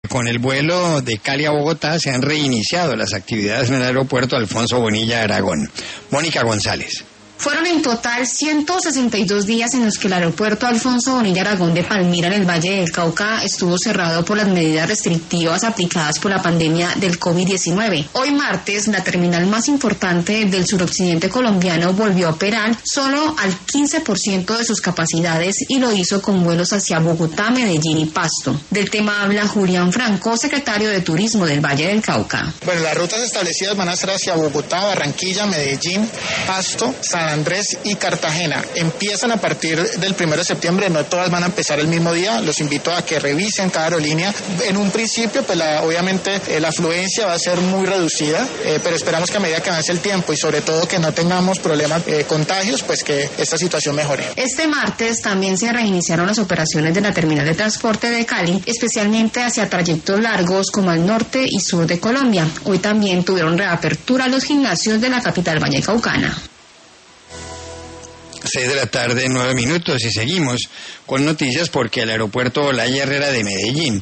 Con el vuelo de Cali a Bogotá se han reiniciado las actividades en el aeropuerto Alfonso Bonilla de Aragón. Mónica González. Fueron en total 162 días en los que el aeropuerto Alfonso Bonilla Aragón de Palmira, en el Valle del Cauca, estuvo cerrado por las medidas restrictivas aplicadas por la pandemia del COVID-19. Hoy martes, la terminal más importante del suroccidente colombiano volvió a operar solo al 15% de sus capacidades y lo hizo con vuelos hacia Bogotá, Medellín y Pasto. Del tema habla Julián Franco, secretario de Turismo del Valle del Cauca. Bueno, las rutas establecidas van a ser hacia Bogotá, Barranquilla, Medellín, Pasto, San Andrés y Cartagena. Empiezan a partir del 1 de septiembre, no todas van a empezar el mismo día, los invito a que revisen cada aerolínea. En un principio, pues obviamente la afluencia va a ser muy reducida, pero esperamos que a medida que avance el tiempo y sobre todo que no tengamos problemas contagios, pues que esta situación mejore. Este martes también se reiniciaron las operaciones de la terminal de transporte de Cali, especialmente hacia trayectos largos como al norte y sur de Colombia. Hoy también tuvieron reapertura los gimnasios de la capital vallecaucana. 6 de la tarde, 9 minutos, y seguimos con noticias porque el aeropuerto Olaya Herrera de Medellín